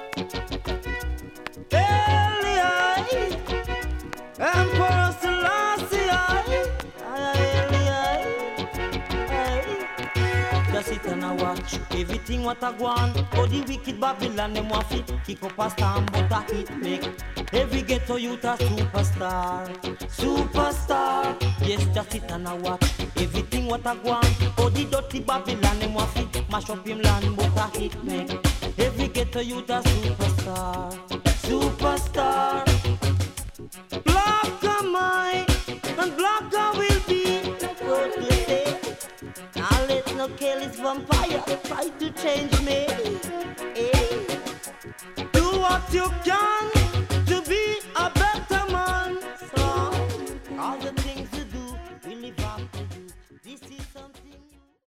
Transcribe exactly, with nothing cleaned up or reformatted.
Eli, Emperor Selassie, aye, aye, aye. Just sit and a watch everything what I want. Oh, the wicked Babylon, them want fit kick up a storm, but a hit make every ghetto youth a superstar, superstar. Yes, just sit and a watch everything what I want. Oh, the dirty Babylon, them want fit mash up him land, but a hit make every ghetto youth a superstar, superstar. Black am I, and black I will be. What you say? Now let no careless vampire try to change me. Hey. Do what you can.